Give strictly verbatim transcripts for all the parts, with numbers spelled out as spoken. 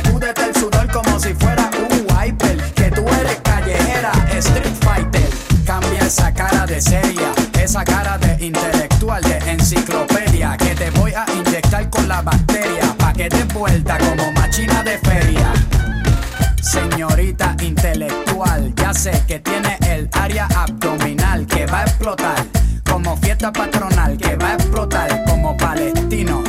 sacúdete el sudor como si fuera un wiper. Que tú eres callejera, street fighter. Cambia esa cara de seria, esa cara de intelectual, de enciclopedia. Que te voy a inyectar con la bacteria, pa' que te vuelta como machina de feria. Señorita intelectual, ya sé que tiene el área abdominal que va a explotar como fiesta patronal, que va a explotar como palestino.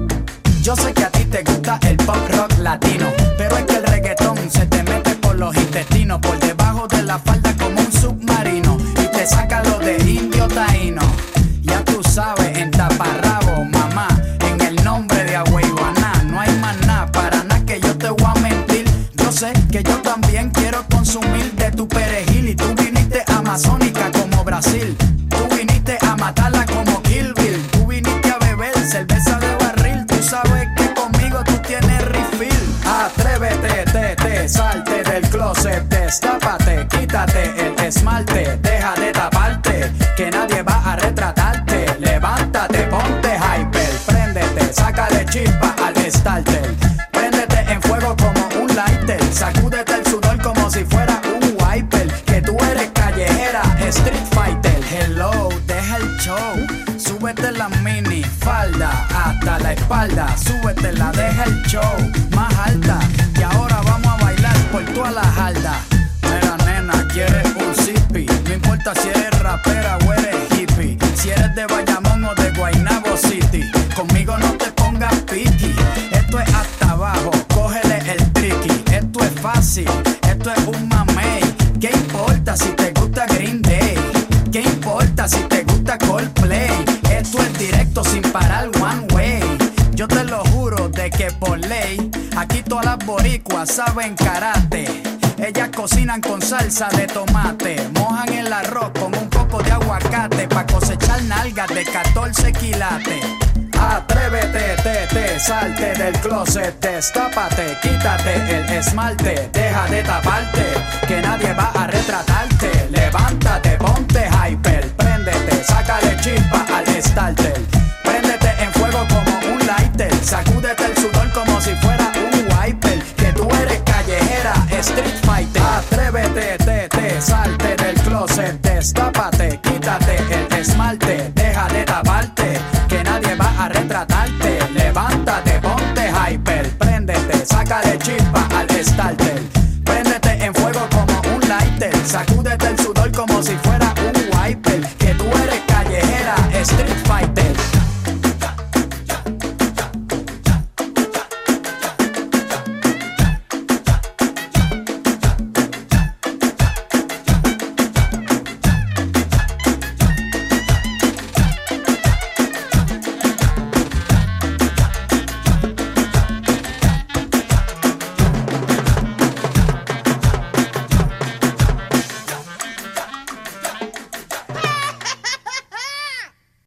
Yo sé que a ti te gusta el pop rock latino, pero es que el reggaetón se te mete por los intestinos, por debajo de la falda como un submarino, y te saca lo de indio taíno. Ya tú sabes, en taparrabo, mamá, en el nombre de Agüeyuaná, no hay más nada, para nada que yo te voy a mentir. Yo sé que yo también quiero consumir de tu perejil, y tú viniste amazónica como Brasil. Tú viniste a matarla como Kill Bill. Tú viniste a beber cerveza de barril. Tú sabes que conmigo tú tienes refill. Atrévete, te, te, salte del closet, destápate, quítate el esmalte, deja de taparte, que nadie va a retratarte. Levántate, ponte hyper, préndete, sácale chispa al starter. Préndete en fuego como un lighter, sacúdete el sudor como si fuera un wiper. Que tú eres callejera, street fighter. Hello, deja el show, súbete la mini falda hasta la espalda, súbetela, deja el show más alta, y ahora vamos a bailar por toda la jarda. Mira nena, quieres un zippy, no importa si eres rapera o eres hippie, si eres de Bayamón o de Guaynabo City, conmigo no te pongas piqui. Esto es hasta abajo, cógele el tricky, esto es fácil, esto es un mamey. ¿Qué importa si te gusta Green Day? ¿Qué importa si te gusta Coldplay? Esto es directo sin parar one way. Yo te lo juro de que por ley, aquí todas las boricuas saben karate. Ellas cocinan con salsa de tomate, mojan el arroz con un poco de aguacate, pa' cosechar nalgas de catorce quilates. Atrévete, te, te, salte del closet, destápate, quítate el esmalte, deja de taparte, que nadie va a retratarte. Levántate, ponte hyper, préndete, sácale chispa al starter. Préndete en fuego como un lighter, sacúdete el sudor como si fuera un wiper. Que tú eres callejera, street